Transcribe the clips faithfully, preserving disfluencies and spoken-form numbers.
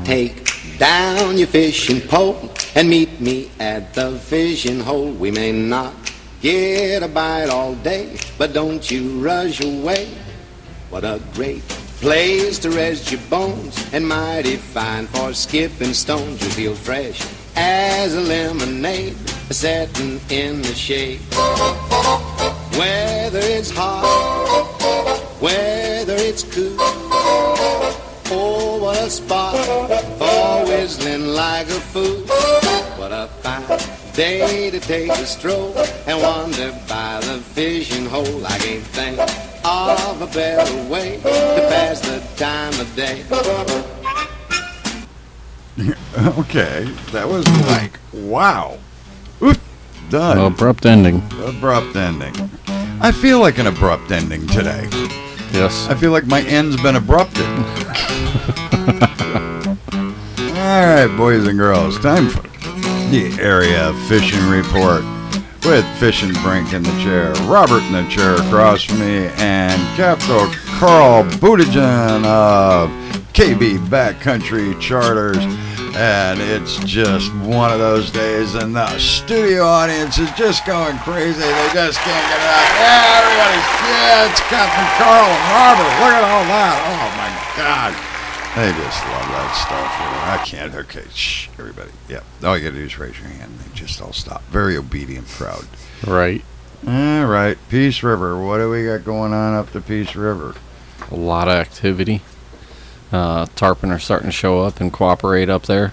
Take down your fishing pole and meet me at the fishing hole. We may not get a bite all day, but don't you rush away. What a great place to rest your bones, and mighty fine for skipping stones. You feel fresh as a lemonade, setting in the shade. Whether it's hot, whether it's cool, oh, what a spot for whistling like a fool. What a fine day to take a stroll and wander by the fishing hole. I can't think of a better way to pass the time of day. Okay, that was like, wow. Oof, done. Abrupt ending. Abrupt ending. I feel like an abrupt ending today. Yes. I feel like my end's been abrupted. All right, boys and girls, time for the Area Fishing Report with Fishing Frank in the chair, Robert in the chair across from me, and Captain Carl Buttigieg of K B Backcountry Charters. And it's just one of those days, and the studio audience is just going crazy. They just can't get it out. Yeah, everybody's, yeah, it's Captain Carl and Robert. Look at all that. Oh, my God. They just love that stuff. You know, I can't. Okay, shh, everybody. Yeah, all you got to do is raise your hand. They just all stop. Very obedient crowd. Right. All right, Peace River. What do we got going on up the Peace River? A lot of activity. Uh, tarpon are starting to show up and cooperate up there,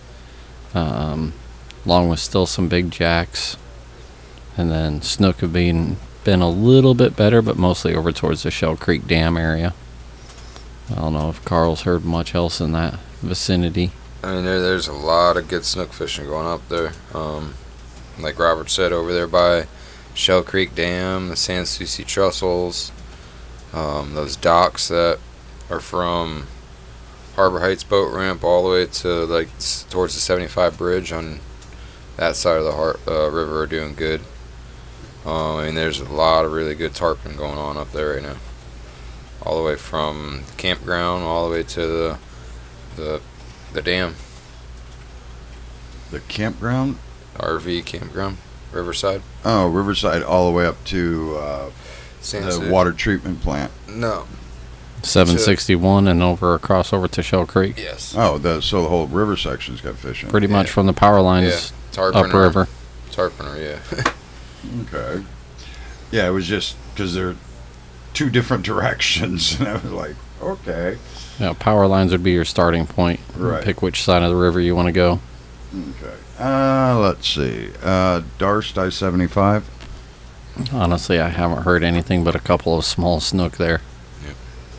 um, along with still some big jacks, and then snook have been been a little bit better, but mostly over towards the Shell Creek Dam area. I don't know if Carl's heard much else in that vicinity. I mean, there, there's a lot of good snook fishing going up there. Um, like Robert said, over there by Shell Creek Dam, the Sans Souci Trussels, um, those docks that are from Harbor Heights boat ramp all the way to like towards the seventy-five bridge on that side of the har- uh, river are doing good. Um, I mean, there's a lot of really good tarpon going on up there right now, all the way from the campground all the way to the the the dam. The campground? R V campground, Riverside. Oh, Riverside, all the way up to uh, San the Su- water treatment plant. No. seven sixty-one and over across over to Shell Creek. Yes. Oh, the, so the whole river section's got fishing. Pretty much Yeah. from the power lines Yeah. Tarpon upriver. Tarpon, yeah. Okay. Yeah, it was just because they're two different directions, and I was like, okay. Yeah, power lines would be your starting point. Right. Pick which side of the river you want to go. Okay. Uh, let's see. Uh, Darst I seventy-five. Honestly, I haven't heard anything but a couple of small snook there. Yep.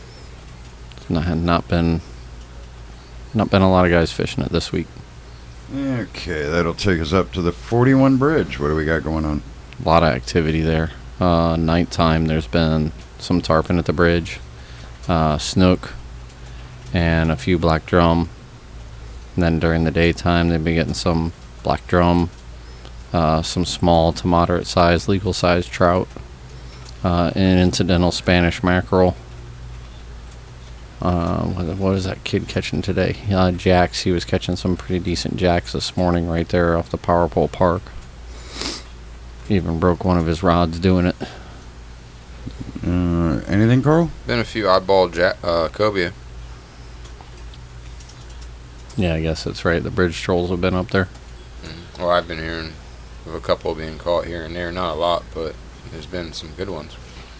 Not not been not been a lot of guys fishing it this week. Okay, that'll take us up to the forty-one bridge. What do we got going on? A lot of activity there. Uh, nighttime, there's been some tarpon at the bridge, uh, snook, and a few black drum. And then during the daytime, they've been getting some black drum, uh, some small to moderate size, legal size trout, uh, and incidental Spanish mackerel. Uh, what, what is that kid catching today? Uh, jacks. He was catching some pretty decent jacks this morning right there off the Power Pole Park. Even broke one of his rods doing it. Uh, anything, Carl? Been a few oddball jack, uh, cobia. Yeah, I guess that's right. The bridge trolls have been up there. Mm. Well, I've been hearing of a couple being caught here and there. Not a lot, but there's been some good ones.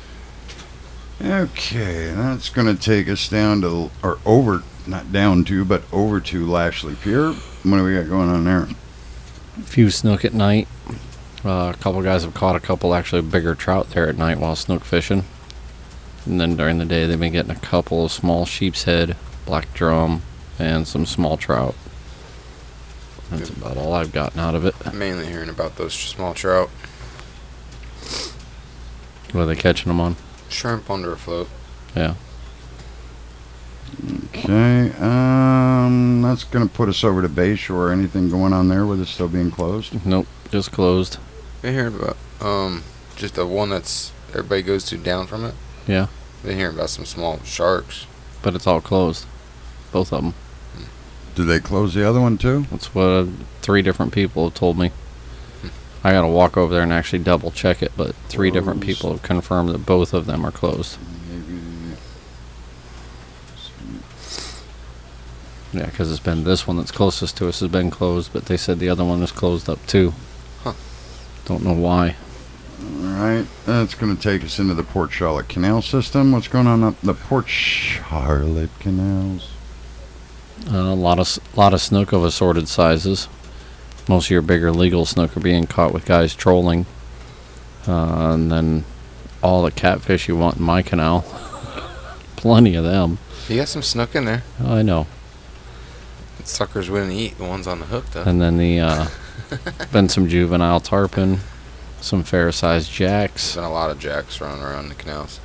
Okay, that's going to take us down to, or over, not down to, but over to Lashley Pier. What do we got going on there? A few snook at night. Uh, a couple guys have caught a couple actually bigger trout there at night while snook fishing. And then during the day, they've been getting a couple of small sheep's head, black drum, and some small trout. That's about all I've gotten out of it. Mainly hearing about those small trout. What are they catching them on? Shrimp under a float. Yeah. Okay, um, that's going to put us over to Bayshore. Anything going on there with it still being closed? Nope, just closed. Been hearing about um just the one that's everybody goes to down from it. Yeah, Been hearing about some small sharks. but it's all closed. Both of them. Did they close the other one too? That's what uh, three different people have told me. I gotta walk over there and actually double check it, but three different Closed. people have confirmed that both of them are closed. Maybe. Yeah, because it's been this one that's closest to us has been closed, but they said the other one is closed up too. Huh. Don't know why. All right, that's going to take us into the Port Charlotte Canal system. What's going on up the Port Charlotte canals? Uh, a lot of s- lot of snook of assorted sizes. Most of your bigger legal snook are being caught with guys trolling, uh, and then all the catfish you want in my canal. Plenty of them. You got some snook in there. I know. The suckers wouldn't eat the ones on the hook, though. And then the uh, been some juvenile tarpon, some fair-sized There's jacks. been a lot of jacks running around the canals.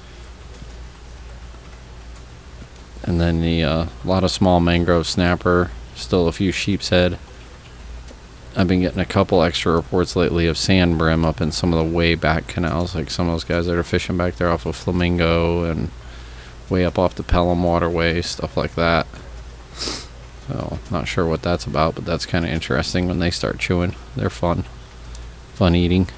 And then the uh, lot of small mangrove snapper, still a few sheep's head. I've been getting a couple extra reports lately of sand brim up in some of the way back canals, like some of those guys that are fishing back there off of Flamingo and way up off the Pelham Waterway, stuff like that. So, not sure what that's about, but that's kind of interesting when they start chewing. They're fun. Fun eating.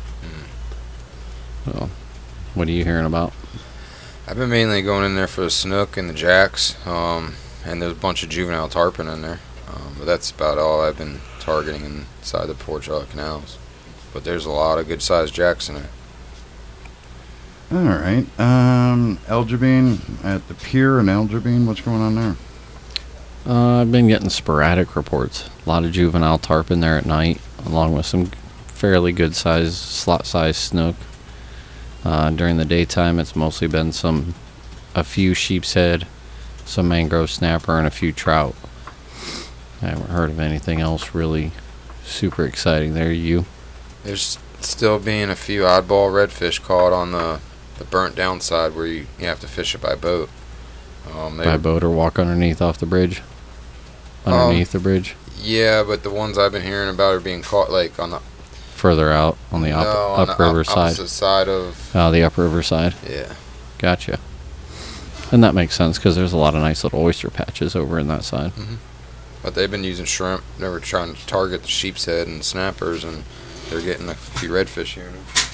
So, what are you hearing about? I've been mainly going in there for the snook and the jacks, um, and there's a bunch of juvenile tarpon in there. Um, but that's about all I've been targeting inside the Port Charlotte canals. But there's a lot of good-sized jacks in there. All right. Um, Elgibine at the pier in Elgibine. What's going on there? Uh, I've been getting sporadic reports. A lot of juvenile tarpon there at night, along with some fairly good sized, slot sized snook. Uh, during the daytime, it's mostly been some, a few sheep's head, some mangrove snapper, and a few trout. I haven't heard of anything else really super exciting there. You? There's still being a few oddball redfish caught on the, the burnt down side where you, you have to fish it by boat. Um, they By boat or walk underneath off the bridge? Underneath the bridge? Yeah, but the ones I've been hearing about are being caught like on the Further out on the op- no, on the upriver op- side. opposite side of Oh, the upriver side. yeah. Gotcha. And that makes sense because there's a lot of nice little oyster patches over in that side. But they've been using shrimp. They were trying to target the sheep's head and snappers, and they're getting a few redfish here.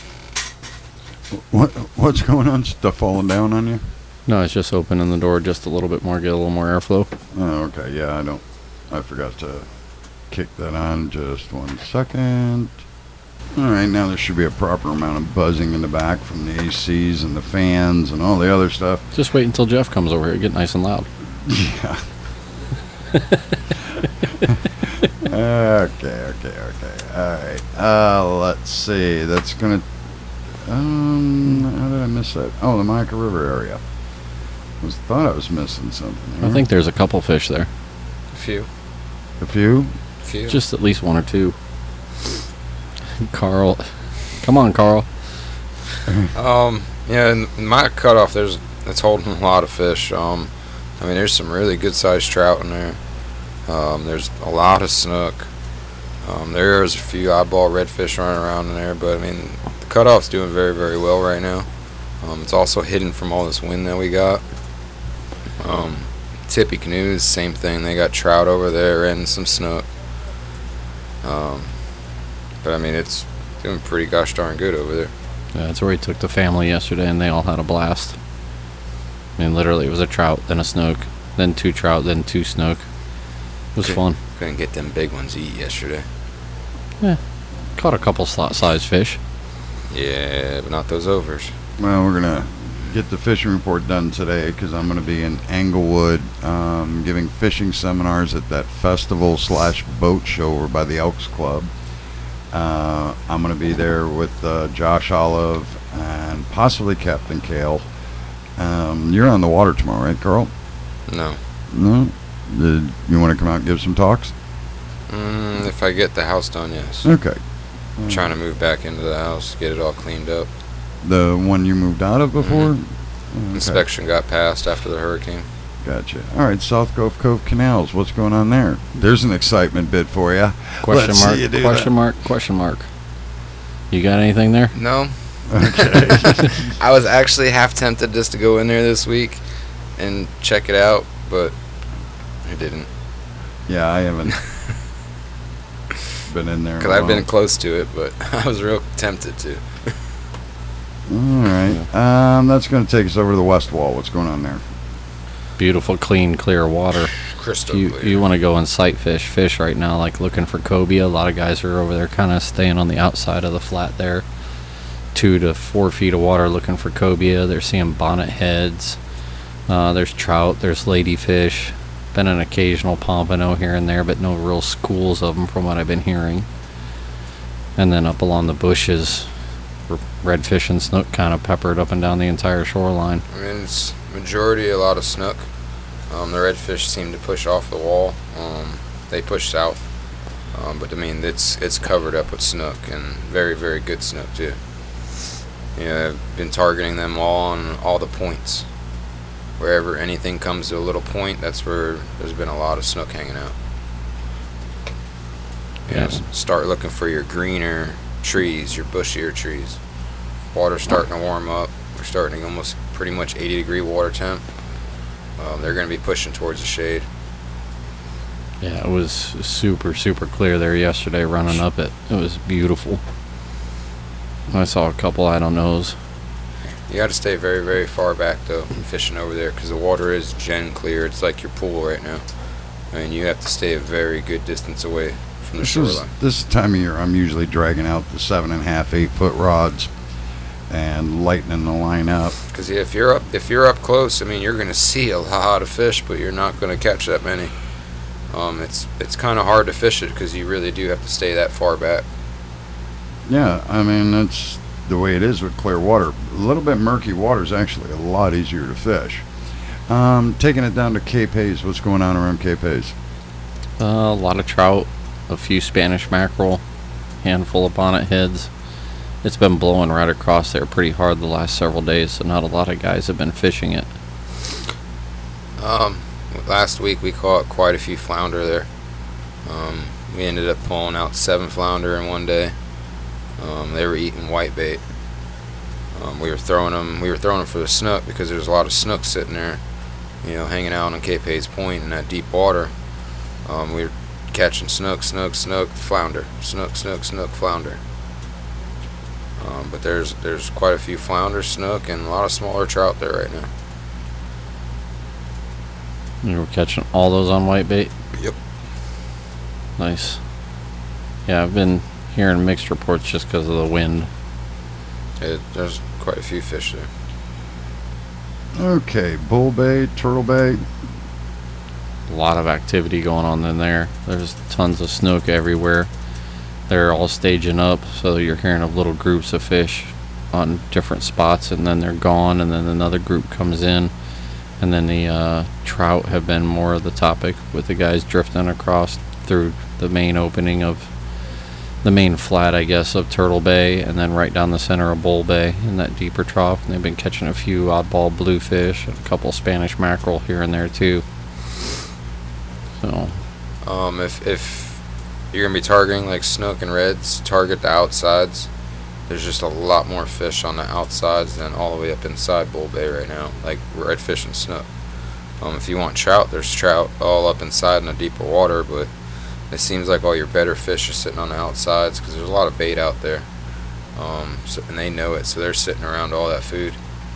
What What's going on? Stuff falling down on you? No, it's just opening the door just a little bit more, get a little more airflow. Oh, okay. Yeah, I don't. I forgot to kick that on. Just one second. All right, now there should be a proper amount of buzzing in the back from the A Cs and the fans and all the other stuff. Just wait until Jeff comes over here, get nice and loud. Yeah. okay, okay, okay. All right. Uh, let's see. That's gonna. Um, how did I miss that? Oh, the Mica River area. I was thought I was missing something. I here. think there's a couple fish there. A few, a few. a few. Just at least one or two. Carl. Come on, Carl. Um, yeah, in my cutoff, there's it's holding a lot of fish. Um, I mean, there's some really good sized trout in there. Um, there's a lot of snook. Um, there's a few eyeball redfish running around in there, but I mean, the cutoff's doing very, very well right now. Um, it's also hidden from all this wind that we got. Um, Tippy Canoes, same thing. They got trout over there and some snook. Um, but I mean, it's doing pretty gosh darn good over there. Yeah, that's where we took the family yesterday, and they all had a blast. I mean, literally, it was a trout, then a snook, then two trout, then two snook. It was Okay. fun. Couldn't get them big ones to eat yesterday. Caught a couple slot-sized fish. Yeah, but not those overs. Well, we're gonna get the fishing report done today because I'm gonna be in Englewood, um, giving fishing seminars at that festival slash boat show over by the Elks Club. Uh, I'm gonna be there with uh, Josh Olive and possibly Captain Kale. Um, you're on the water tomorrow, right, Carl? No. No. Did you want to come out and give some talks? Mm, if I get the house done, yes. Okay. I'm trying to move back into the house, get it all cleaned up. The one you moved out of before? Okay. Inspection got passed after the hurricane. Gotcha. All right, South Gulf Cove Canals. What's going on there? There's an excitement bid for you. Question Let's mark, see you do question that. mark, question mark. You got anything there? No. Okay. I was actually half tempted just to go in there this week and check it out, but I didn't. Yeah, I haven't been in there. in a Because I've been while. close to it, but I was real tempted to. All right. Um, that's going to take us over to the west wall. What's going on there? Beautiful, clean, clear water. Crystal You clear. you want to go and sight fish fish right now, like looking for cobia. A lot of guys are over there, kind of staying on the outside of the flat there, two to four feet of water, looking for cobia. They're seeing bonnet heads. Uh, there's trout. There's ladyfish. Been an occasional pompano here and there, but no real schools of them from what I've been hearing. And then up along the bushes, r- redfish and snook kind of peppered up and down the entire shoreline. I mean, it's majority a lot of snook. Um, the redfish seem to push off the wall. Um, they push south, um, but I mean it's it's covered up with snook and very very good snook too. You know, I've been targeting them all on all the points. Wherever anything comes to a little point, that's where there's been a lot of snook hanging out. You know, Yeah. s- start looking for your greener trees, your bushier trees. Water's starting to warm up. We're starting to almost pretty much eighty degree water temp. Um, they're going to be pushing towards the shade. Yeah, it was super, super clear there yesterday running up it. It was beautiful. I saw a couple I don't knows. You got to stay very, very far back though, fishing over there, because the water is gen clear. It's like your pool right now. I mean, you have to stay a very good distance away from the This is shoreline. this is the time of year I'm usually dragging out the seven and a half, eight foot rods, and lightening the line up. Because if you're up, if you're up close, I mean, you're going to see a lot of fish, but you're not going to catch that many. Um, it's it's kind of hard to fish it because you really do have to stay that far back. Yeah, I mean that's the way it is with clear water. A little bit murky water is actually a lot easier to fish. Um, taking it down to Cape Hayes, what's going on around Cape Hayes? Uh, a lot of trout, a few Spanish mackerel, handful of bonnet heads. It's been blowing right across there pretty hard the last several days, so not a lot of guys have been fishing it. Um, last week we caught quite a few flounder there. Um, we ended up pulling out seven flounder in one day. Um, they were eating whitebait. Um, we were throwing them. We were throwing them for the snook because there's a lot of snook sitting there, you know, hanging out on Cape Hayes Point in that deep water. Um, we were catching snook, snook, snook, flounder, snook, snook, snook, flounder. Um, but there's there's quite a few flounder, snook, and a lot of smaller trout there right now. You were catching all those on whitebait? Yep. Nice. Yeah, I've been hearing mixed reports just because of the wind. It, there's quite a few fish there. Okay, Bull Bay, Turtle Bay. A lot of activity going on in there. There's tons of snook everywhere. They're all staging up, so you're hearing of little groups of fish on different spots, and then they're gone, and then another group comes in. And then the uh, trout have been more of the topic, with the guys drifting across through the main opening of the main flat, I guess, of Turtle Bay, and then right down the center of Bull Bay in that deeper trough. And they've been catching a few oddball bluefish and a couple Spanish mackerel here and there too. So Um, if if you're gonna be targeting like snook and reds, target the outsides. There's just a lot more fish on the outsides than all the way up inside Bull Bay right now, like redfish and snook. Um, if you want trout, there's trout all up inside in the deeper water, but it seems like all your better fish are sitting on the outsides because there's a lot of bait out there. Um, so, and they know it, so they're sitting around all that food.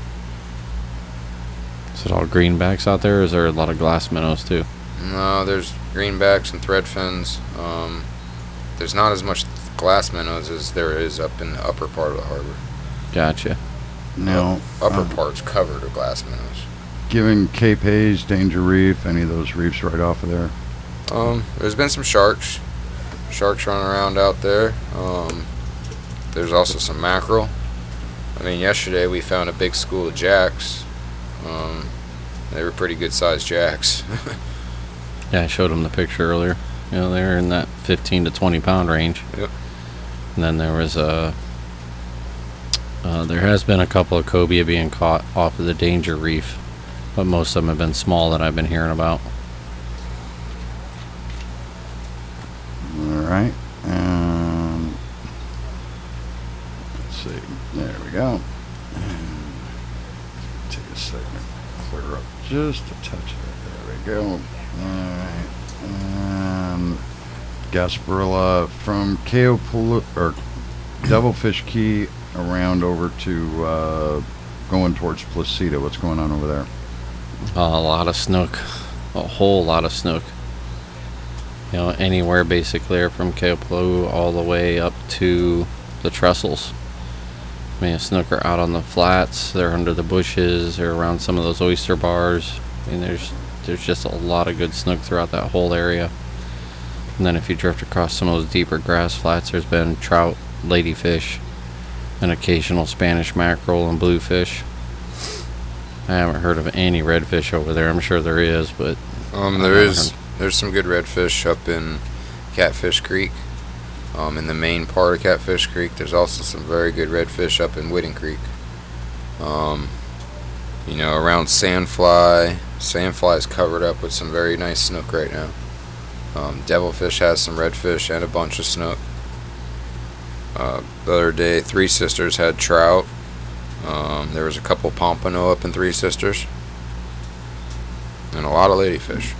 is it all greenbacks out there, or is there a lot of glass minnows too? No, there's greenbacks and threadfins. Um, there's not as much glass minnows as there is up in the upper part of the harbor. Gotcha. Now, Upper uh, part's covered with glass minnows. giving Cape Hayes, Danger Reef, any of those reefs right off of there. Um, there's been some sharks. Sharks running around out there. Um, there's also some mackerel. I mean, yesterday we found a big school of jacks. Um, they were pretty good sized jacks. Yeah, I showed them the picture earlier. You know, they're in that fifteen to twenty pound range. Yep. And then there was a. Uh, there has been a couple of cobia being caught off of the Danger Reef, but most of them have been small that I've been hearing about. All right. Um, let's see. There we go. And take a second. Clear up just a touch of it. There we go. All right. Gasparilla from Keopolu or Devilfish Key around over to uh, going towards Placida. What's going on over there? Uh, a lot of snook, a whole lot of snook. You know, anywhere basically from Keopolu all the way up to the trestles. I mean, snook are out on the flats. They're under the bushes. They're around some of those oyster bars. I mean, there's there's just a lot of good snook throughout that whole area. And then if you drift across some of those deeper grass flats, there's been trout, ladyfish, an occasional Spanish mackerel and bluefish. I haven't heard of any redfish over there. I'm sure there is, but Um, there is there's some good redfish up in Catfish Creek. Um, in the main part of Catfish Creek, there's also some very good redfish up in Whitting Creek. Um, you know, around Sandfly, Sandfly is covered up with some very nice snook right now. Um, Devilfish has some redfish and a bunch of snook. Uh, the other day, Three Sisters had trout. Um, there was a couple pompano up in Three Sisters. And a lot of ladyfish.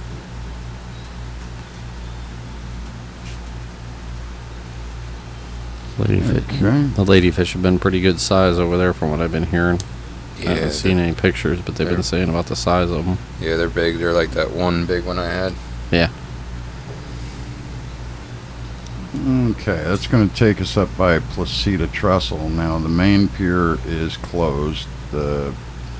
ladyfish. Okay. The ladyfish have been pretty good size over there from what I've been hearing. Yeah, I haven't seen any pictures, but they've been they're- saying about the size of them. Yeah, they're big. They're like that one big one I had. Yeah. Okay, that's going to take us up by Placida Trestle. Now, the main pier is closed. The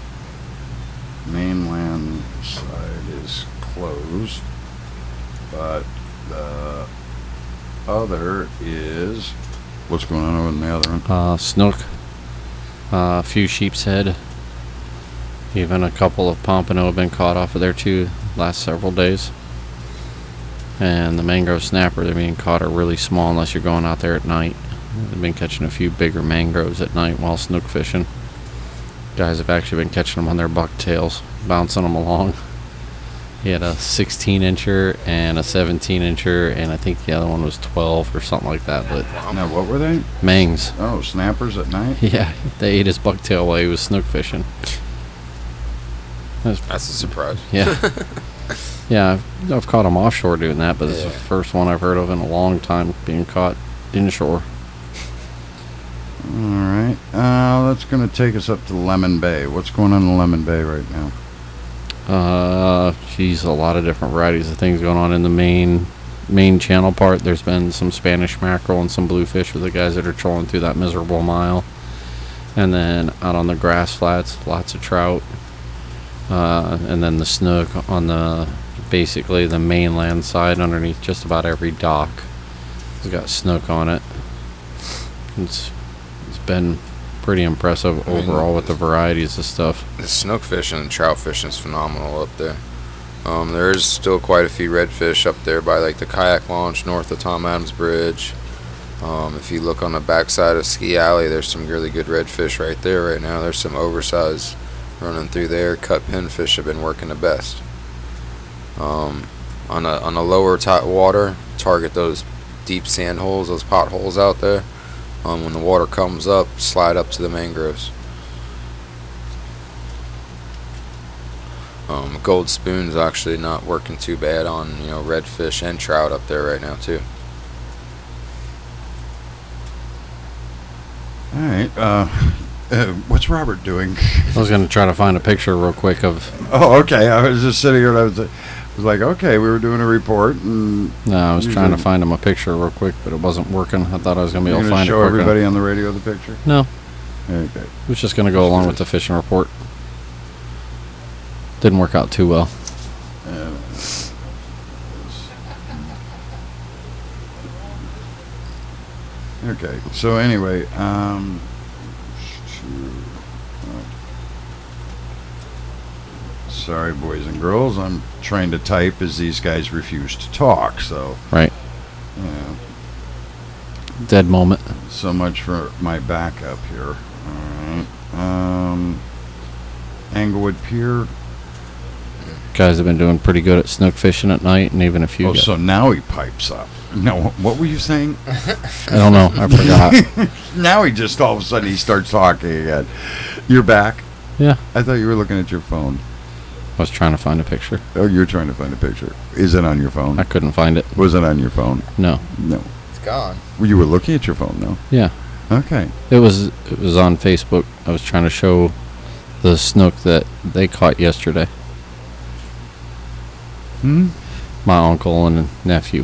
mainland side is closed. But the other is... What's going on over in the other one? Uh, snook. Uh, a few sheep's head. Even a couple of pompano have been caught off of there too last several days. And the mangrove snapper, they're being caught are really small unless you're going out there at night. They've been catching a few bigger mangroves at night while snook fishing. Guys have actually been catching them on their bucktails, bouncing them along. He had a sixteen incher and a seventeen incher, and I think the other one was twelve or something like that. But Now, what were they? mangs, Oh, snappers at night? yeah, they ate his bucktail while he was snook fishing. That's That's a surprise. Yeah. Yeah, I've, I've caught them offshore doing that, but this is Yeah. the first one I've heard of in a long time being caught inshore. All right. Uh, that's going to take us up to Lemon Bay. What's going on in Lemon Bay right now? Uh, geez, a lot of different varieties of things going on in the main main channel part. There's been some Spanish mackerel and some bluefish for the guys that are trolling through that miserable mile. And then out on the grass flats, lots of trout. Uh, and then the snook on the basically the mainland side underneath just about every dock. It's got snook on it. It's it's been pretty impressive I mean, overall with the varieties of stuff. The snook fishing and trout fishing is phenomenal up there. Um, there is still quite a few redfish up there by like the kayak launch north of Tom Adams Bridge. Um, if you look on the backside of Ski Alley, there's some really good redfish right there right now. There's some oversized running through there. Cut pinfish have been working the best. Um, on a on a lower tide water, target those deep sand holes, those potholes out there. Um, when the water comes up, slide up to the mangroves. Um, gold spoon's actually not working too bad on, you know, redfish and trout up there right now too. All right. Uh, uh, what's Robert doing? I was going to try to find a picture real quick of. Oh, okay. I was just sitting here and I was, I was like, okay, we were doing a report. And No, I was You trying to can- find him a picture real quick, but it wasn't working. I thought I was going to be you're able to going find to it show quick enough. everybody on the radio the picture? No, Okay. it was just going to go along with the fishing report. Didn't work out too well. Uh, okay. So anyway, um, sorry, boys and girls. I'm trying to type as these guys refuse to talk. So, Right. you know, Dead moment. so much for my backup here. All right. Um, Englewood Pier. Guys have been doing pretty good at snook fishing at night, and even a few. Oh, guys- so now he pipes up. No, what were you saying? I don't know. I forgot. Now he just all of a sudden he starts talking again. You're back. Yeah. I thought you were looking at your phone. I was trying to find a picture. Oh, you're trying to find a picture. Is it on your phone? I couldn't find it. Was it on your phone? No. No. It's gone. Well, you were looking at your phone, no? Yeah. Okay. It was it was on Facebook. I was trying to show the snook that they caught yesterday. Hmm? My uncle and nephew.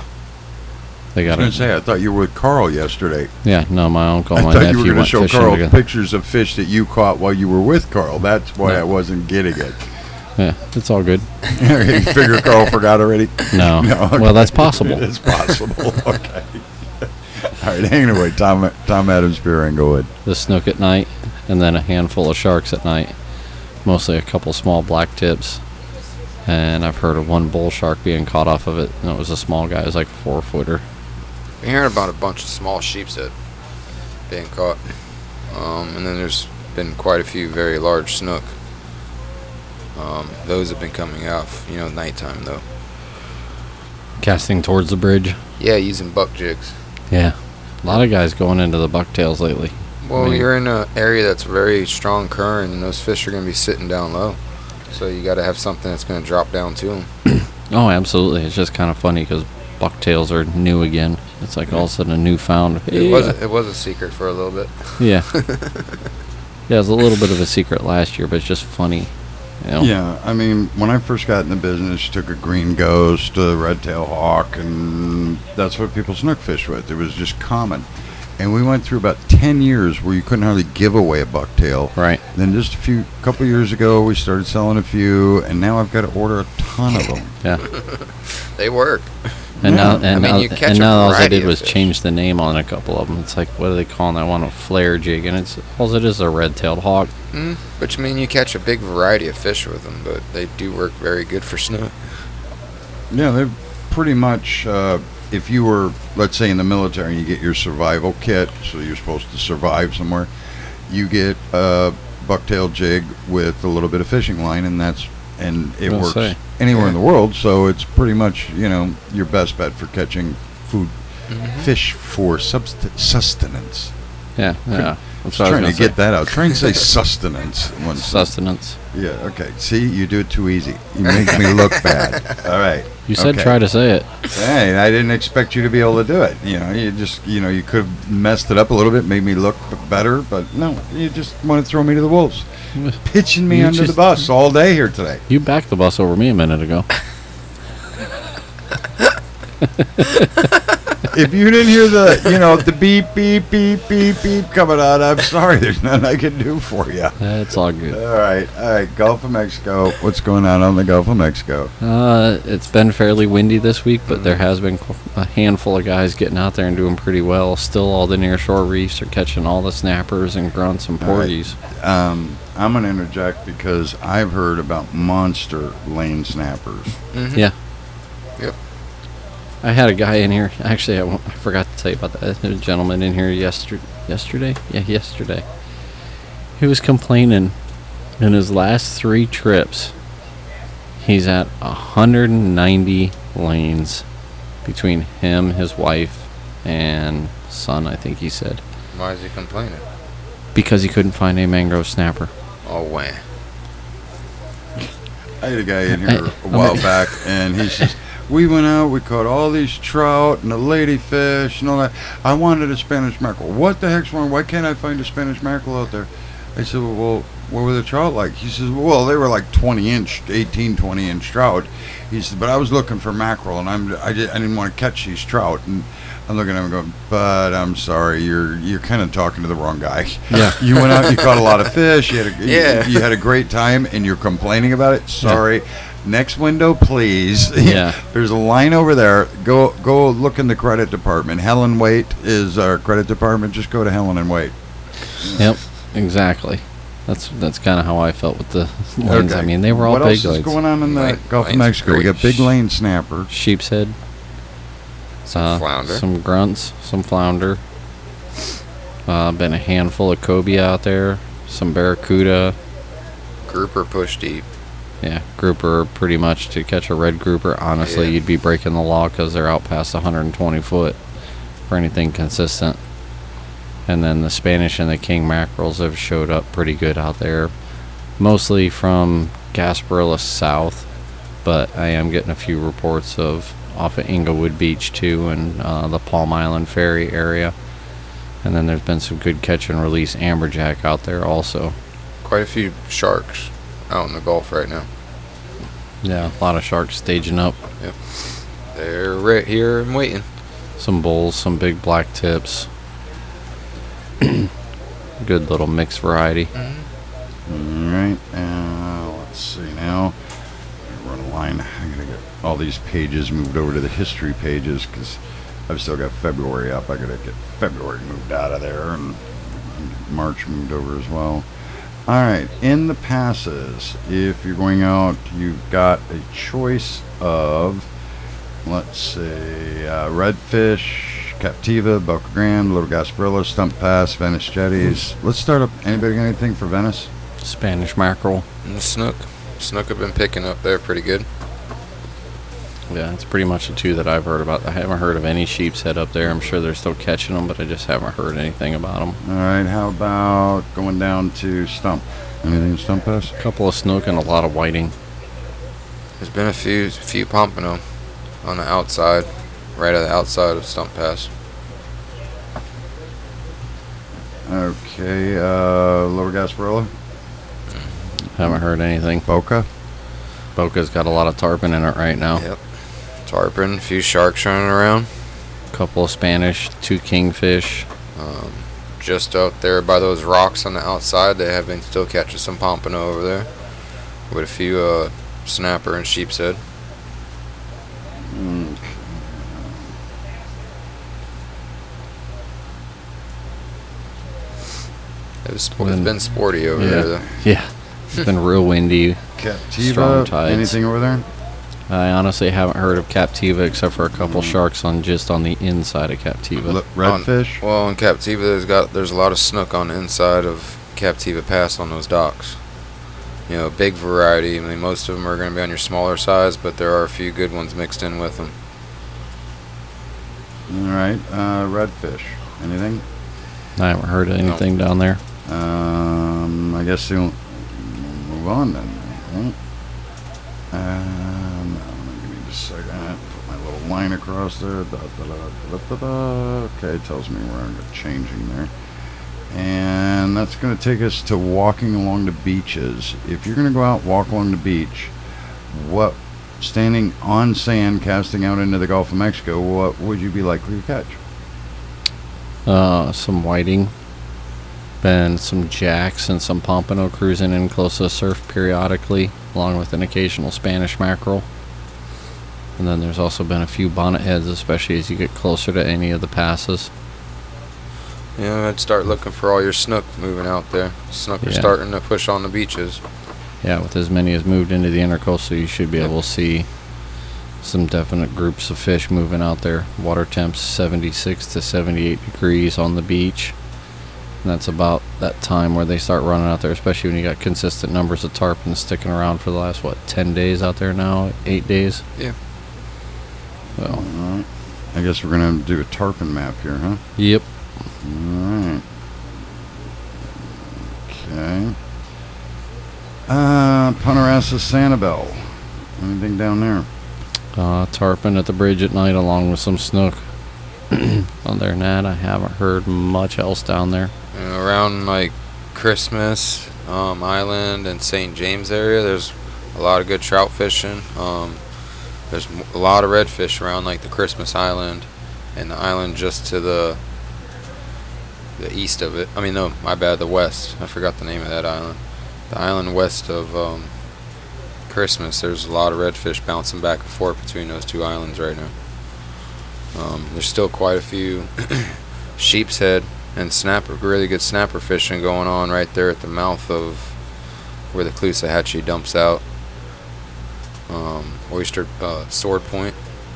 They I was got going it. to say, I thought you were with Carl yesterday. Yeah, no, my uncle I and my thought nephew you were going to went show fishing Carl together. pictures of fish that you caught while you were with Carl. That's why No. I wasn't getting it. Yeah, it's all good. You figure Carl forgot already? No. okay. Well, that's possible. It's possible. Okay. All right. Anyway, Tom Tom Adams Beer Englewood. The snook at night, and then a handful of sharks at night. Mostly a couple small black tips. And I've heard of one bull shark being caught off of it, and it was a small guy. It was like a four footer. Been hearing about a bunch of small sheepshead being caught. Um, and then there's been quite a few very large snook. Um, those have been coming out, you know, nighttime though. Casting towards the bridge. Yeah, using buck jigs. Yeah. A lot of guys going into the bucktails lately. Well, I mean- you're in an area that's very strong current, and those fish are going to be sitting down low. So you got to have something that's going to drop down to them. Oh, absolutely. It's just kind of funny because bucktails are new again. It's like all of a sudden a newfound. It was a, it was a secret for a little bit. Yeah. Yeah, it was a little bit of a secret last year, but it's just funny. You know? Yeah, I mean, when I first got in the business, took a green ghost, a red-tailed hawk, and that's what people snook fish with. It was just common. And we went through about ten years where you couldn't hardly give away a bucktail. Right. Then just a few, couple years ago, we started selling a few, and now I've got to order a ton of them. Yeah. They work. And Yeah. now, and I mean, now, you catch and a now all I variety did of was fish. change the name on a couple of them. It's like, what are they calling that one? A flare jig, and it's all it is a red-tailed hawk. Mm, which mean you catch a big variety of fish with them, but they do work very good for snook. Yeah, they're pretty much, uh, if you were, let's say, in the military, and you get your survival kit, so you're supposed to survive somewhere, you get a bucktail jig with a little bit of fishing line, and that's, and it I'll works say. anywhere in the world, so it's pretty much, you know, your best bet for catching food, Mm-hmm. fish for subst- sustenance. Yeah, yeah. I That's was what I trying was to gonna get that out. Try and say sustenance once. say. Sustenance. Yeah, okay. See, you do it too easy. You make me look bad. All right. You said Okay. try to say it. Hey, I didn't expect you to be able to do it. You know, you just, you know, you could have messed it up a little bit, made me look b- better, but no, you just want to throw me to the wolves. Pitching me You under the just- bus all day here today. You backed the bus over me a minute ago. If you didn't hear the, you know, the beep, beep, beep, beep, beep coming out, I'm sorry. There's nothing I can do for you. It's all good. All right, all right. Gulf of Mexico. What's going on on the Gulf of Mexico? Uh, it's been fairly windy this week, but there has been qu- a handful of guys getting out there and doing pretty well. Still, all the nearshore reefs are catching all the snappers and grunts and All right. porgies. Um, I'm going to interject because I've heard about monster lane snappers. Mm-hmm. Yeah. Yep. I had a guy in here. Actually, I, won't- I forgot to tell you about that. There was a gentleman in here yesterday. Yesterday? Yeah, yesterday. He was complaining in his last three trips, he's at one hundred ninety lanes between him, his wife, and son, I think he said. Why is he complaining? Because he couldn't find a mangrove snapper. Oh, wah. I had a guy in here Hey, a while okay. back, and he says, we went out, we caught all these trout and the ladyfish and all that. I wanted a Spanish mackerel. What the heck's wrong? Why can't I find a Spanish mackerel out there? I said, well, what were the trout like? He says, well, they were like twenty inch, eighteen, twenty inch trout. He said, but I was looking for mackerel, and I'm, I, did, I didn't want to catch these trout. And I'm looking at him going, but I'm sorry, you're you're kind of talking to the wrong guy. Yeah. You went out, you caught a lot of fish, you had a, Yeah. you, you had a great time, and you're complaining about it. Sorry. Next window, please. Yeah. There's a line over there. Go go look in the credit department. Helen Waite is our credit department. Just go to Helen and Waite. Yep, exactly. That's that's kind of how I felt with the lanes. I Okay. mean, they were all what big else is lanes. going on in the Lane- Gulf of lanes are Mexico? We great. got big lane snapper. Sheep's head. Some uh, flounder. Some grunts, some flounder. Uh, been a handful of cobia out there. Some barracuda. Grouper push deep. Yeah, grouper pretty much to catch a red grouper. Honestly, Yeah. you'd be breaking the law because they're out past one hundred twenty foot for anything consistent. And then the Spanish and the king mackerels have showed up pretty good out there. Mostly from Gasparilla south, but I am getting a few reports of off at Inglewood Beach too, and uh, the Palm Island Ferry area. And then there's been some good catch and release amberjack out there also. Quite a few sharks out in the Gulf right now. Yeah, a lot of sharks staging up. Yep. They're right here and waiting. Some bulls, some big black tips. Good little mixed variety. All right. Uh, let's see now. Run a line. I'm going to get all these pages moved over to the history pages because I've still got February up. I got to get February moved out of there and March moved over as well. All right. In the passes, if you're going out, you've got a choice of, let's see, uh, redfish, Captiva, Boca Grande, Little Gasparilla, Stump Pass, Venice Jetties. Let's start up. Anybody got anything for Venice? Spanish mackerel. And the snook. Snook have been picking up there pretty good. Yeah, it's pretty much the two that I've heard about. I haven't heard of any sheep's head up there. I'm sure they're still catching them, but I just haven't heard anything about them. All right, how about going down to Stump? Anything in Stump Pass? A couple of snook and a lot of whiting. There's been a few few pompano on the outside, right at the outside of Stump Pass. Okay, uh, Lower Gasparilla? Haven't heard anything. Boca? Boca's got a lot of tarpon in it right now. Yep. Tarpon, a few sharks running around. A couple of Spanish, two kingfish. Um, just out there by those rocks on the outside, they have been still catching some pompano over there. With a few uh, snapper and sheep's head. Mm. It was, it's been sporty over yeah. there, though. Yeah. It's been real windy. Captiva? Strong tides. Anything over there? I honestly haven't heard of Captiva except for a couple Mm. sharks on just on the inside of Captiva. L- redfish? On, well, in Captiva, there's got there's a lot of snook on the inside of Captiva Pass on those docks. You know, big variety. I mean, most of them are going to be on your smaller size, but there are a few good ones mixed in with them. All right, uh, redfish. Anything? I haven't heard anything down there. Um, I guess you'll move on then. Right? Um, give me just a second. Put my little line across there. Da, da, da, da, da, da. Okay, it tells me where I'm changing there. And that's going to take us to walking along the beaches. If you're going to go out walk along the beach, what, standing on sand, casting out into the Gulf of Mexico, what would you be likely to catch? Uh, some whiting. Been some jacks and some pompano cruising in close to the surf periodically, along with an occasional Spanish mackerel. And then there's also been a few bonnet heads, especially as you get closer to any of the passes. Yeah, I'd start looking for all your snook moving out there. Snook are Yeah. starting to push on the beaches. Yeah, with as many as moved into the intercoastal, you should be able to see some definite groups of fish moving out there. Water temps seventy-six to seventy-eight degrees on the beach. And that's about that time where they start running out there, especially when you got consistent numbers of tarpon sticking around for the last, what, ten days out there now? eight days? Yeah. So, All right. I guess we're going to do a tarpon map here, huh? yep. Alright. Okay. Uh, Ponerassa Sanibel. Anything down there? Uh, tarpon at the bridge at night along with some snook. Other than that, I haven't heard much else down there. You know, around like Christmas um, Island and Saint James area, there's a lot of good trout fishing. Um, there's m- a lot of redfish around like the Christmas Island and the island just to the the east of it. I mean, no, my bad, the west. I forgot the name of that island. The island west of um, Christmas, there's a lot of redfish bouncing back and forth between those two islands right now. Um, there's still quite a few sheep's head and snapper, really good snapper fishing going on right there at the mouth of where the Caloosahatchee dumps out. Um, Oyster uh, Sword Point.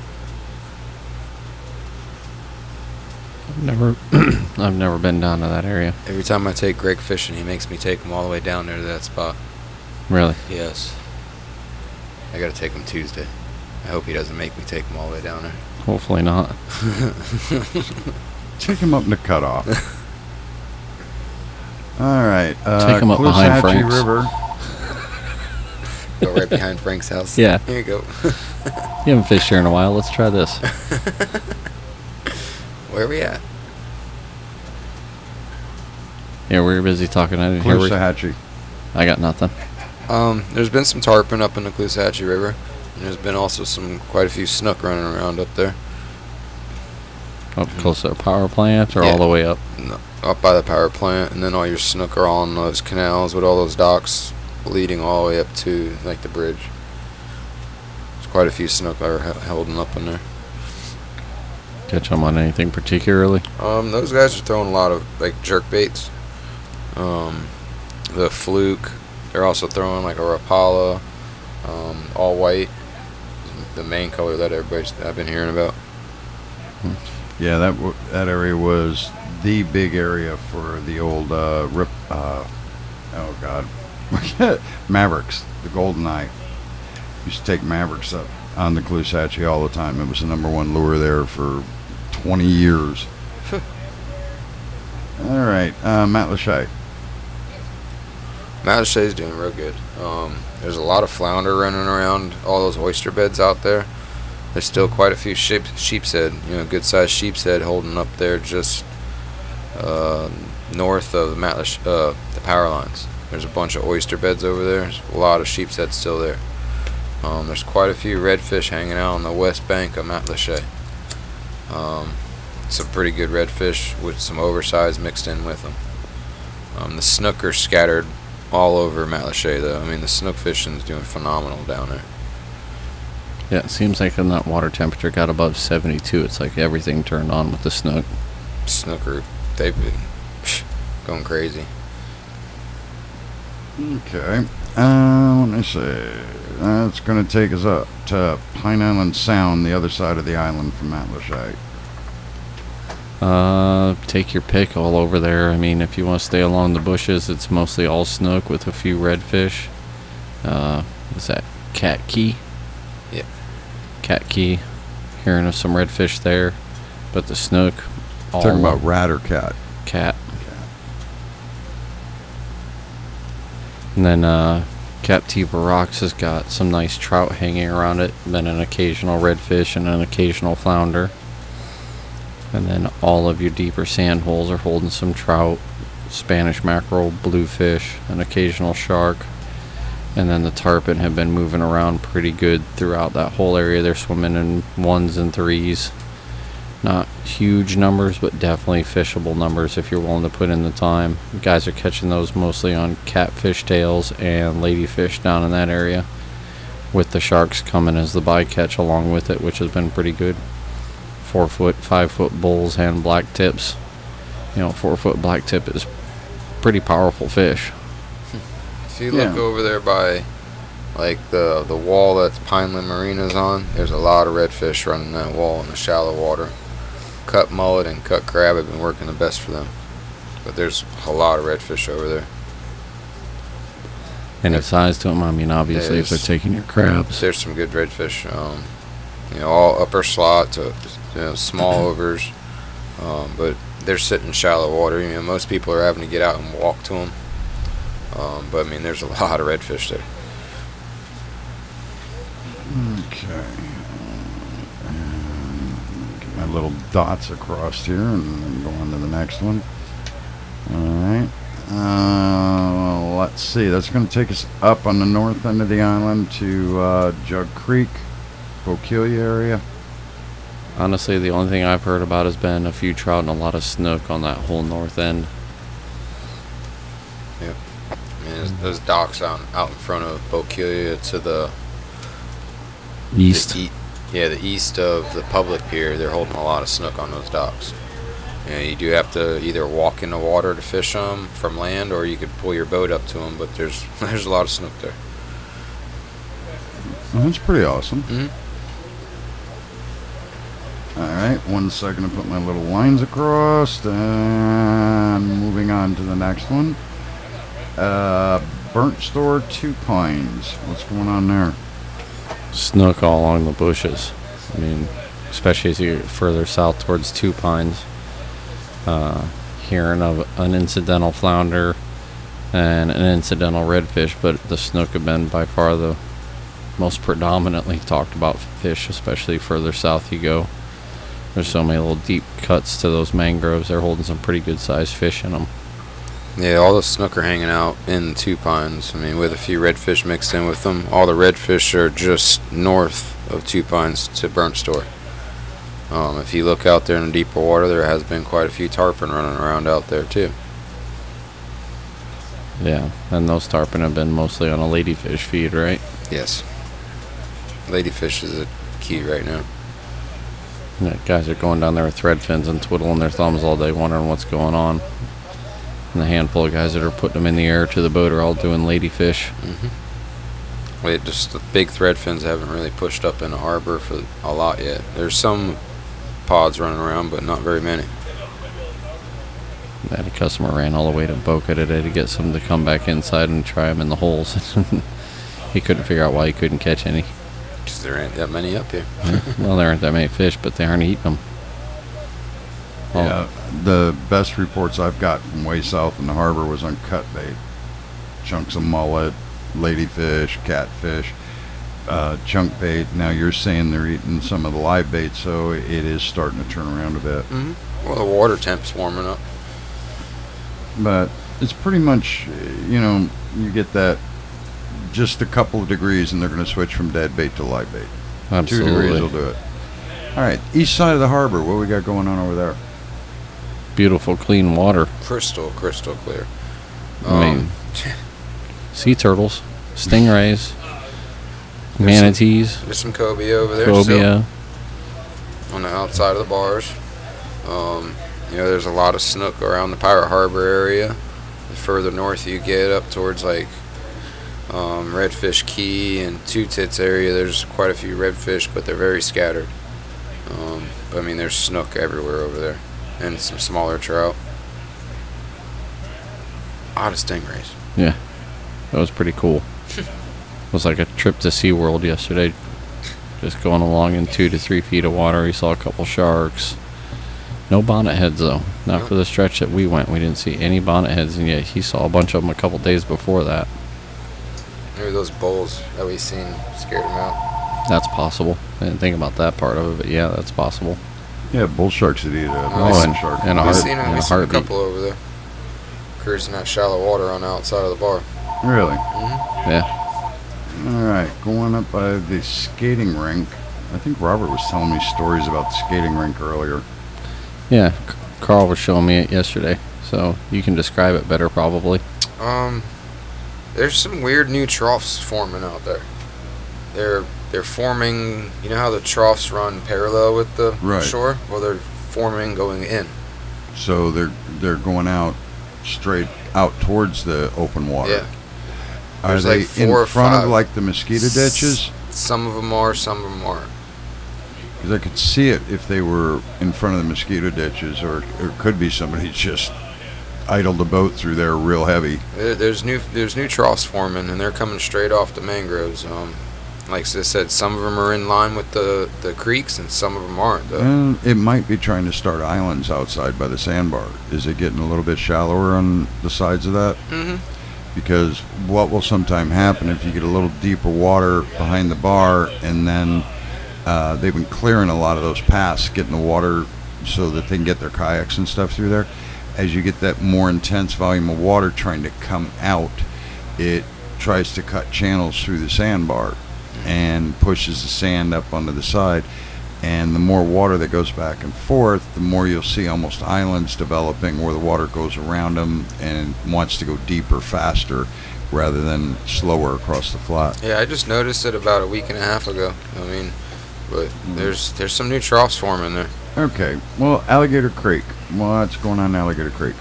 I've never, I've never been down to that area. Every time I take Greg fishing, he makes me take him all the way down there to that spot. Really? Yes. I gotta take him Tuesday. I hope he doesn't make me take him all the way down there. Hopefully not. Take him up in the cutoff. Alright. Uh, Take him up behind Caloosahatchee Frank's. River. Go right behind Frank's house. Yeah. Here you go. You haven't fished here in a while. Let's try this. Where are we at? Yeah, we were busy talking. I didn't hear. we- Caloosahatchee. I got nothing. Um, there's been some tarpon up in the Caloosahatchee River. And there's been also some quite a few snook running around up there. Up close to the power plant or Yeah. all the way up? No, up by the power plant, and then all your snook are all on those canals with all those docks leading all the way up to like the bridge. There's quite a few snook that are he- holding up in there. Catch them on anything particularly? Um, those guys are throwing a lot of like jerk baits. Um, the fluke. They're also throwing like a Rapala, um, all white. The main color that everybody's I've been hearing about. Yeah, that w- that area was the big area for the old uh, rip. Uh, oh God, Mavericks, the Goldeneye. Used to take Mavericks up on the Caloosahatchee all the time. It was the number one lure there for twenty years. All right, uh, Matt Lachey. Matashay's doing real good. Um, there's a lot of flounder running around all those oyster beds out there. There's still quite a few sheep, sheep's head, you know, good sized sheep's head holding up there just uh, north of the, Matlash, uh, the power lines. There's a bunch of oyster beds over there. There's a lot of sheep's head still there. Um, there's quite a few redfish hanging out on the west bank of Matlacha. Um, some pretty good redfish with some oversized mixed in with them. Um, the snook are scattered all over Matlacha, though. I mean, the snook fishing is doing phenomenal down there. Yeah, it seems like when that water temperature got above seventy-two, it's like everything turned on with the snook. Snooker, they've been psh, going crazy. Okay. Uh, let me see. That's going to take us up to Pine Island Sound, the other side of the island from Matt Lachey. Uh, take your pick all over there. I mean, if you want to stay along the bushes, it's mostly all snook with a few redfish. Uh, what's that? Cat Key? Yeah. Cat Key. Hearing of some redfish there. But the snook, all Talking about rat or cat. cat. And then, uh, Captiva Rocks has got some nice trout hanging around it. Then an occasional redfish and an occasional flounder. And then all of your deeper sand holes are holding some trout, Spanish mackerel, bluefish, an occasional shark. And then the tarpon have been moving around pretty good throughout that whole area. They're swimming in ones and threes. Not huge numbers, but definitely fishable numbers if you're willing to put in the time. You guys are catching those mostly on catfish tails and ladyfish down in that area, with the sharks coming as the bycatch along with it, which has been pretty good. Four foot, five foot bulls and black tips. You know, four foot black tip is pretty powerful fish. If you look Yeah. over there by, like, the the wall that Pineland Marina's on, there's a lot of redfish running that wall in the shallow water. Cut mullet and cut crab have been working the best for them. But there's a lot of redfish over there. And a size to them, I mean, obviously, if they're There's- taking your crabs. There's some good redfish. Um, you know, all upper slot to you know, small overs. Um, but they're sitting in shallow water. You know, most people are having to get out and walk to them. Um, but I mean, there's a lot of redfish there. Okay. Get my little dots across here and then go on to the next one. Alright. Uh, let's see. That's going to take us up on the north end of the island to uh, Jug Creek, Bokeelia area. Honestly, the only thing I've heard about has been a few trout and a lot of snook on that whole north end. I mean, there's those docks out out in front of Bokeelia to the East. The e- yeah, the east of the public pier, they're holding a lot of snook on those docks. You know, you do have to either walk in the water to fish them from land, or you could pull your boat up to them. But there's there's a lot of snook there. Well, that's pretty awesome. Mhm. Alright, one second to put my little lines across, and moving on to the next one. Uh, Burnt Store Two Pines. What's going on there? Snook all along the bushes. I mean, especially as you get further south towards Two Pines. Uh, hearing of an incidental flounder and an incidental redfish, but the snook have been by far the most predominantly talked about fish, especially further south you go. There's so many little deep cuts to those mangroves. They're holding some pretty good sized fish in them. Yeah, all the snook are hanging out in Two Pines. I mean, with a few redfish mixed in with them. All the redfish are just north of Two Pines to Burnt Store. Um, if you look out there in the deeper water, there has been quite a few tarpon running around out there too. Yeah, and those tarpon have been mostly on a ladyfish feed, right? Yes. Ladyfish is a key right now. Yeah, guys are going down there with thread fins and twiddling their thumbs all day, wondering what's going on. And the handful of guys that are putting them in the air to the boat are all doing ladyfish. Mm-hmm. Wait, just the big thread fins haven't really pushed up in the harbor for a lot yet. There's some pods running around, but not very many. I had a customer ran all the way to Boca today to get some to come back inside and try them in the holes. He couldn't figure out why he couldn't catch any. Because there ain't that many up here. Well, there aren't that many fish, but they aren't eating them. Oh, Yeah, the best reports I've got from way south in the harbor was on cut bait. Chunks of mullet, ladyfish, catfish, uh, chunk bait. Now you're saying they're eating some of the live bait, so it is starting to turn around a bit. Mm-hmm. Well, the water temp's warming up. But it's pretty much, you know, you get that just a couple of degrees and they're going to switch from dead bait to live bait. absolutely. Two degrees will do it. All right, east side of the harbor, what we got going on over there? Beautiful, clean water. Crystal, crystal clear. I mean, Um, sea turtles, stingrays, manatees, There's some cobia over there still cobia. on the outside of the bars. Um, you know, there's a lot of snook around the Pirate Harbor area. The further north you get up towards like um, Redfish Key and Two Tits area, there's quite a few redfish, but they're very scattered. Um, but, I mean, there's snook everywhere over there, and some smaller trout. A lot of stingrays. Yeah, that was pretty cool. It was like a trip to SeaWorld yesterday. Just going along in two to three feet of water. We saw a couple sharks. No bonnet heads, though. Not Nope. for the stretch that we went. We didn't see any bonnet heads, and yet he saw a bunch of them a couple days before that. Maybe those bulls that we seen scared him out. That's possible. I didn't think about that part of it, but yeah, that's possible. Yeah, bull sharks would eat a Oh, bison and- shark. and a We heart- seen, a, in we a seen a heartbeat. couple over there. Cruising that shallow water on the outside of the bar. Really? Yeah. All right, going up by the skating rink. I think Robert was telling me stories about the skating rink earlier. Yeah, C- Carl was showing me it yesterday, so you can describe it better probably. Um, there's some weird new troughs forming out there. They're they're forming. You know how the troughs run parallel with the Right. shore? Well, they're forming going in. So they're they're going out straight out towards the open water. Yeah. Are There's they like four in or front five. of like the mosquito ditches? Some of them are, some of them aren't. Because I could see it if they were in front of the mosquito ditches, or or it could be somebody just idled the boat through there real heavy. There, there's new there's new troughs forming, and they're coming straight off the mangroves. Um, like I said, some of them are in line with the, the creeks, and some of them aren't. Though. And it might be trying to start islands outside by the sandbar. Is it getting a little bit shallower on the sides of that? Mm-hmm. Because what will sometime happen if you get a little deeper water behind the bar, and then uh, they've been clearing a lot of those paths, getting the water so that they can get their kayaks and stuff through there. As you get that more intense volume of water trying to come out, it tries to cut channels through the sandbar and pushes the sand up onto the side. And the more water that goes back and forth, the more you'll see almost islands developing where the water goes around them and wants to go deeper faster rather than slower across the flat. Yeah, I just noticed it about a week and a half ago. I mean, but there's there's some new troughs forming there. Okay, well, Alligator Creek. What's going on in Alligator Creek?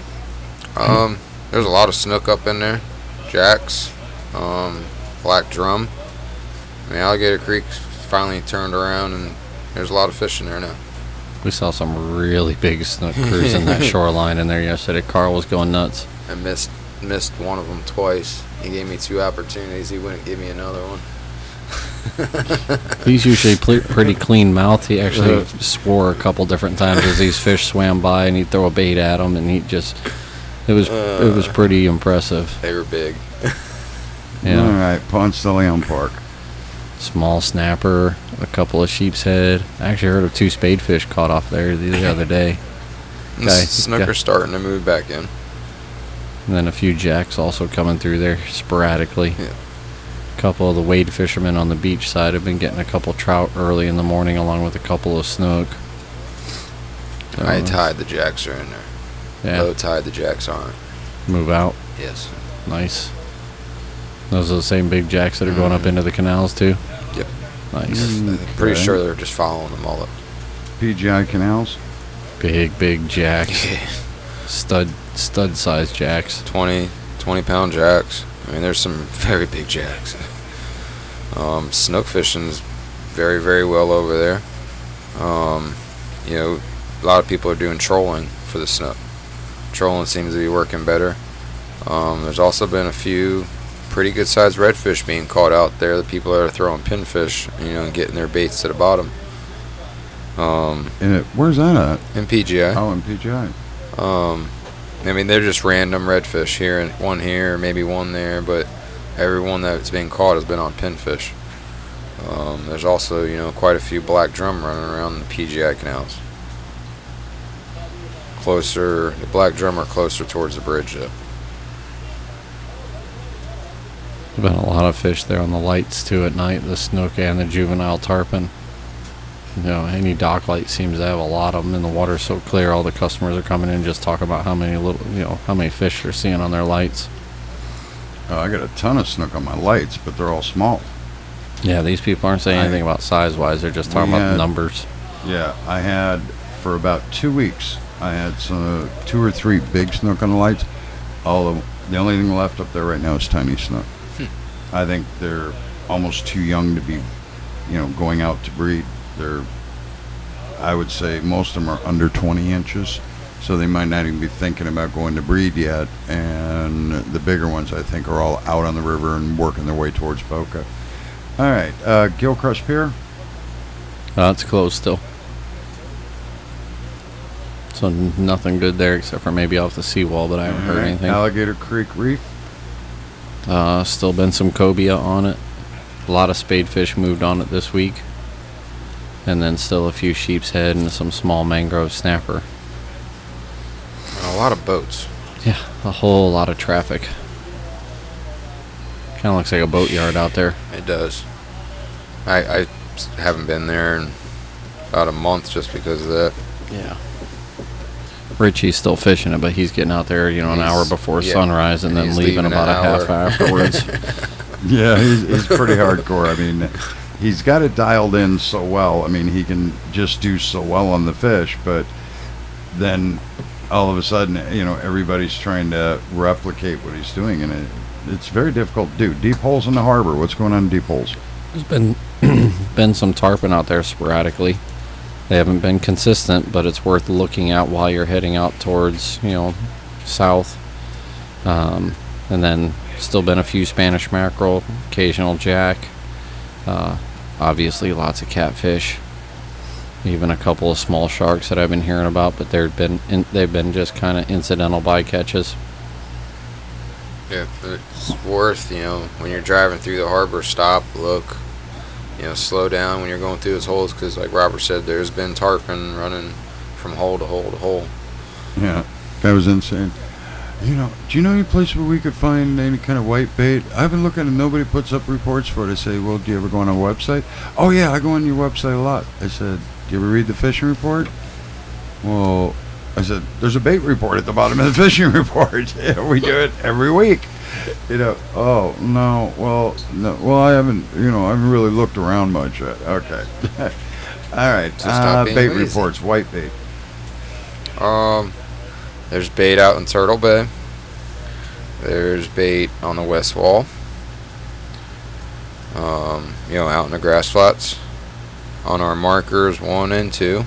Um, there's a lot of snook up in there, jacks, um, black drum. I mean, Alligator Creek finally turned around, and there's a lot of fish in there now. We saw some really big snook cruising that shoreline in there yesterday. Carl was going nuts. I missed missed one of them twice. He gave me two opportunities. He wouldn't give me another one. He's usually pl- pretty clean mouthed. He actually swore a couple different times as these fish swam by, and he'd throw a bait at them, and he just it was it was pretty impressive. They were big. Yeah. All right, Ponce de Leon Park. small snapper, a couple of sheep's head. I actually heard of two spadefish caught off there the, the other day. The Okay, snooker's okay. starting to move back in. And then a few jacks also coming through there sporadically. Yeah. A couple of the wade fishermen on the beach side have been getting a couple trout early in the morning along with a couple of snook. High Uh, tide, the jacks are in there. Yeah, Low tide, the jacks aren't. move out. Yes. Nice. Those are the same big jacks that are going up Mhm. into the canals too? Yep. Nice. Mm. I'm pretty Okay. sure they're just following the mullet. P G I canals. Big, big jacks. Stud, stud sized jacks. twenty, twenty pound jacks. I mean, there's some very big jacks. Um, snook fishing's very, very well over there. Um, you know, a lot of people are doing trolling for the snook. Trolling seems to be working better. Um, there's also been a few pretty good sized redfish being caught out there. The people that are throwing pinfish, you know, and getting their baits to the bottom. Um, And it, where's that at? in P G I. Oh, in P G I. Um, I mean, they're just random redfish here and one here, maybe one there, but every one that's been caught has been on pinfish. Um, there's also, you know, quite a few black drum running around the P G I canals. Closer, the black drum are closer towards the bridge, though. There's been a lot of fish there on the lights too at night, the snook and the juvenile tarpon. You know, any dock light seems to have a lot of them, and the water's so clear. All the customers are coming in just talking about how many little, you know, how many fish they're seeing on their lights. Oh, I got a ton of snook on my lights, but they're all small. Yeah, these people aren't saying I- anything about size wise. They're just talking We about had- numbers. Yeah, I had for about two weeks. I had some two or three big snook on the lights. All of the only thing left up there right now is tiny snook. I think they're almost too young to be, you know, going out to breed. They're, I would say, most of them are under twenty inches, so they might not even be thinking about going to breed yet. And the bigger ones, I think, are all out on the river and working their way towards Boca. All right, uh, Gilchrist Pier. Uh, it's closed still. So n- nothing good there except for maybe off the seawall, but I haven't heard All right, anything. Alligator Creek Reef. Uh, still been some cobia on it. A lot of spadefish moved on it this week. And then still a few sheep's head and some small mangrove snapper. And a lot of boats. Yeah, a whole lot of traffic. Kind of looks like a boatyard out there. It does. I, I haven't been there in about a month just because of that. Yeah. Richie's still fishing it, but he's getting out there, you know, an He's- hour before yeah, sunrise and and then he's leaving leaving about an a half hour. hour afterwards. Yeah, he's, he's pretty hardcore. I mean, he's got it dialed in so well. I mean, he can just do so well on the fish, but then all of a sudden, you know, everybody's trying to replicate what he's doing, and it, it's very difficult to do. Deep holes in the harbor. What's going on in deep holes? There's been been some tarpon out there sporadically. They haven't been consistent, but it's worth looking at while you're heading out towards, you know, south. Um, and then still been a few Spanish mackerel, occasional jack. Uh, obviously, lots of catfish. Even a couple of small sharks that I've been hearing about, but they've been in, they've been just kind of incidental bycatches. Yeah, it's worth, you know, when you're driving through the harbor, stop, look, you know, slow down when you're going through those holes, because like Robert said, there's been tarpon running from hole to hole to hole. Yeah, that was insane. You know, do you know any place where we could find any kind of white bait? I've been looking and nobody puts up reports for it. I say, well, do you ever go on a website? Oh, yeah, I go on your website a lot. I said, do you ever read the fishing report? Well, I said, there's a bait report at the bottom of the fishing report. Yeah, we do it every week. You know, oh, no, well, no, well, I haven't, you know, I haven't really looked around much yet. Okay. All right, So stop uh, being bait lazy. reports, white bait. Um, there's bait out in Turtle Bay. There's bait on the west wall. Um, you know, out in the grass flats. On our markers one and two.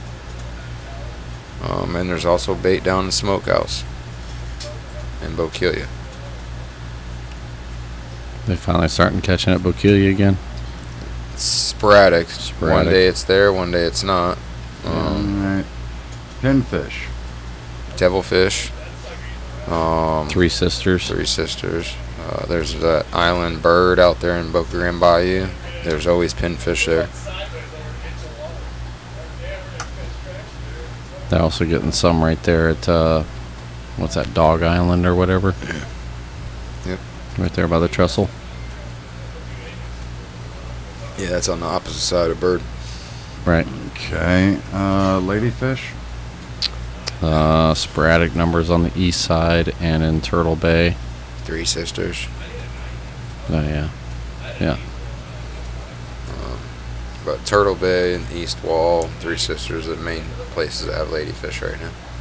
Um, and there's also bait down in the smokehouse in Bokeelia. They finally starting catching at Bokeelia again. It's sporadic. Sporadic. One day it's there, one day it's not. Um, All right. Pinfish. Devilfish. Um, Three Sisters. Three Sisters. Uh, there's that island bird out there in Boca Grande Bayou. there's always pinfish there. They're also getting some right there at, uh, what's that, Dog Island or whatever? Yep. Right there by the trestle. Yeah, that's on the opposite side of Bird. Right. Okay. Uh, ladyfish? Uh, sporadic numbers on the east side and in Turtle Bay. Three Sisters. Oh, yeah. Yeah. But Turtle Bay and East Wall, Three Sisters are the main places that have ladyfish right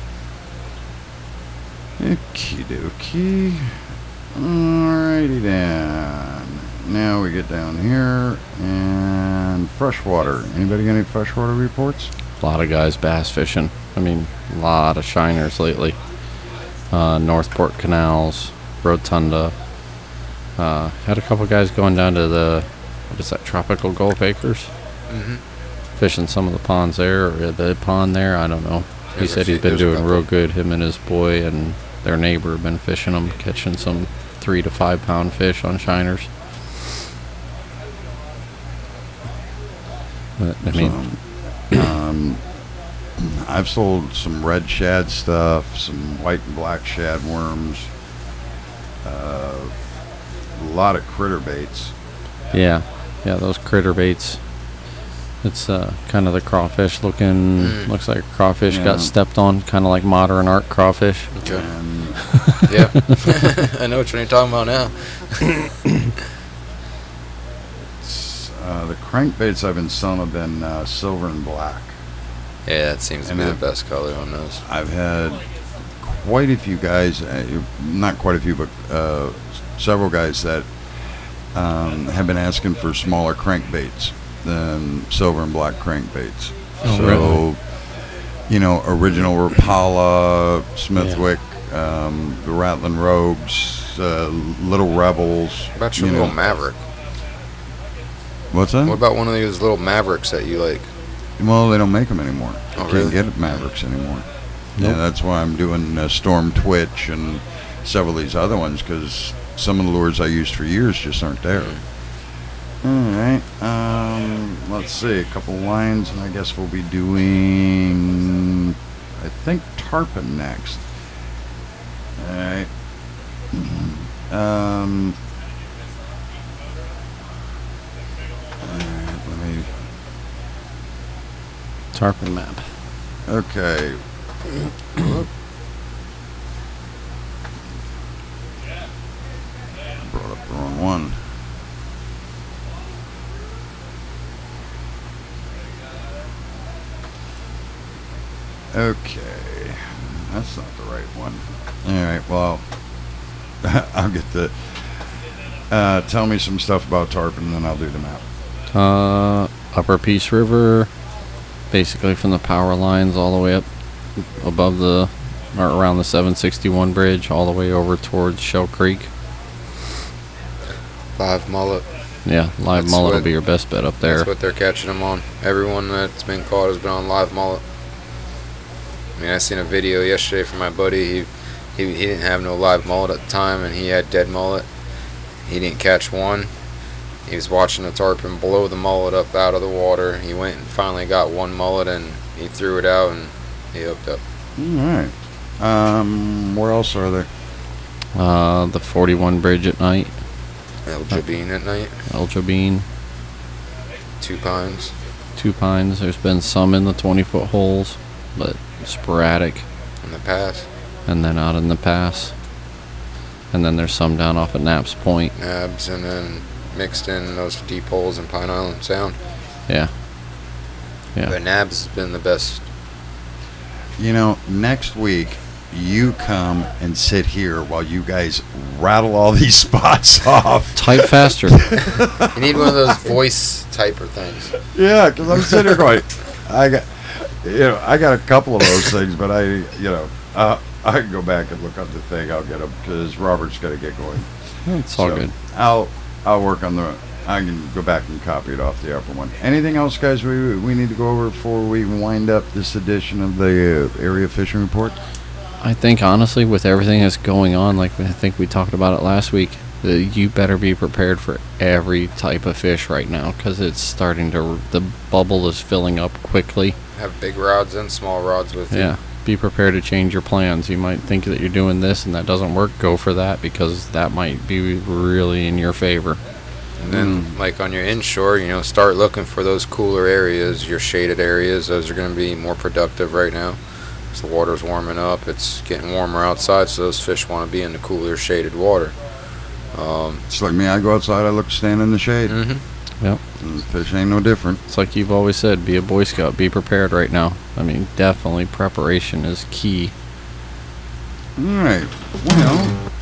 now. Okie dokie. Alrighty then. Now we get down here and freshwater. Anybody got any freshwater reports? A lot of guys bass fishing. I mean, a lot of shiners lately. Uh, Northport Canals, Rotunda. Uh, had a couple guys going down to the, what is that, Tropical Gulf Acres? Mm-hmm. Fishing some of the ponds there, or the pond there, I don't know. He There's a said he's few- been there's a doing couple. real good. Him and his boy and their neighbor have been fishing them, catching some three to five pound fish on shiners. But, I mean, um, I've sold some red shad stuff, some white and black shad worms, uh, a lot of critter baits. yeah, yeah, those critter baits. It's uh, kind of the crawfish looking, Mm. looks like a crawfish Yeah. got stepped on, kind of like modern art crawfish. Okay. And Yeah. I know which one you're talking about now. uh, the crankbaits I've been selling have been uh, silver and black. Yeah, that seems to And be the I've- best color on those. I've had quite a few guys, uh, not quite a few, but uh, several guys that um, have been asking for smaller crankbaits than silver and black crankbaits. Oh, so, really? you know, original Rapala, Smithwick, um, the Rattling Rogues, uh, Little Rebels. What about your you little know. Maverick? What's that? What about one of those little Mavericks that you like? Well, they don't make them anymore. Oh, You really? can't get Mavericks anymore. Nope. Yeah, that's why I'm doing uh, Storm Twitch and several of these other ones, because some of the lures I used for years just aren't there. All right. Um, let's see. A couple lines, and I guess we'll be doing, I think, tarpon next. All right. Um. all right, let me. Tarpon map. Okay. Brought up the wrong one. Okay. That's not the right one. Alright, well, I'll get the. Uh, tell me some stuff about tarpon, and then I'll do the map. Uh, Upper Peace River, basically from the power lines all the way up above the, or around the seven sixty-one bridge, all the way over towards Shell Creek. Live mullet. Yeah, live That's mullet will what- be your best bet up there. That's what they're catching them on. Everyone that's been caught has been on live mullet. I mean, I seen a video yesterday from my buddy. He, he he didn't have no live mullet at the time, and he had dead mullet. He didn't catch one. He was watching the tarpon blow the mullet up out of the water. He went and finally got one mullet, and he threw it out, and he hooked up. Alright. Um, where else are there? Uh, the forty-one bridge at night, El Jabin at night. El Jabin, Two Pines. Two Pines. There's been some in the twenty-foot holes, but sporadic. In the pass. And then out in the pass. And then there's some down off at Knapp's Point. Nabs, and then mixed in those deep holes in Pine Island Sound. Yeah. Yeah. But Nabs has been the best. You know, next week, you come and sit here while you guys rattle all these spots off. Type faster. You need one of those voice typer things. Yeah, because I'm sitting here going, I got, you know, I got a couple of those things, but I, you know, uh, I can go back and look up the thing. I'll get them because Robert's got to get going. It's all So, good. I'll, I'll work on the. I can go back and copy it off the upper one. Anything else, guys? We we need to go over before we wind up this edition of the uh, area fishing report. I think honestly, with everything that's going on, like I think we talked about it last week, uh, you better be prepared for every type of fish right now, because it's starting to, the bubble is filling up quickly. Have big rods and small rods with you. Yeah, be prepared to change your plans. You might think that you're doing this and that doesn't work. Go for that, because that might be really in your favor. And then, mm. like on your inshore, you know, start looking for those cooler areas, your shaded areas. Those are going to be more productive right now. So the water's warming up. It's getting warmer outside, so those fish want to be in the cooler, shaded water. Um, it's like me. I go outside. I look to stand in the shade. Mm-hmm. Yep. And the fish ain't no different. It's like you've always said, be a Boy Scout. Be prepared right now. I mean, definitely preparation is key. All right. Well,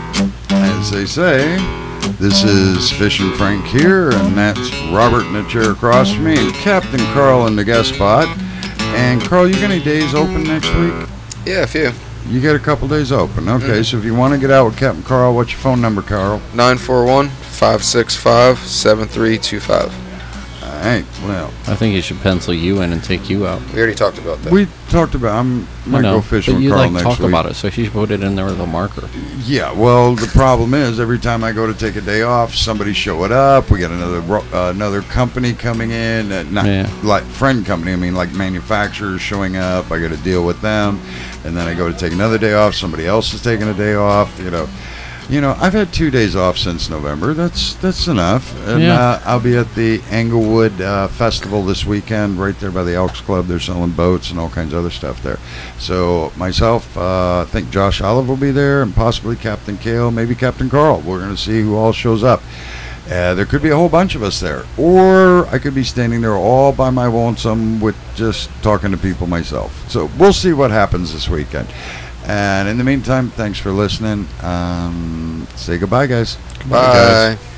as they say, this is Fishing Frank here, and that's Robert in the chair across from me, and Captain Carl in the guest spot. And Carl, you got any days open next week? Yeah, a few. You got a couple days open. Okay, mm-hmm. So if you want to get out with Captain Carl, what's your phone number, Carl? nine four one, five six five, seven three two five. All right, well. I think he should pencil you in and take you out. We already talked about that. We talked about, I'm going to go fishing with you Carl like next talk week. about it, so you should put it in there with a marker. Yeah, well, the problem is every time I go to take a day off, somebody's showing up. We got another uh, another company coming in, uh, not yeah. like friend company. I mean, like manufacturers showing up. I got to deal with them, and then I go to take another day off. Somebody else is taking a day off. You know, you know. I've had two days off since November. That's that's enough. And yeah. uh, I'll be at the Englewood uh, Festival this weekend, right there by the Elks Club. They're selling boats and all kinds of other stuff there. So myself, uh, I think Josh Olive will be there, and possibly Captain Kale, maybe Captain Carl. We're going to see who all shows up. Uh, there could be a whole bunch of us there, or I could be standing there all by my lonesome with just talking to people myself. So we'll see what happens this weekend. And in the meantime, thanks for listening. Um, say goodbye, guys. Bye. Bye, guys.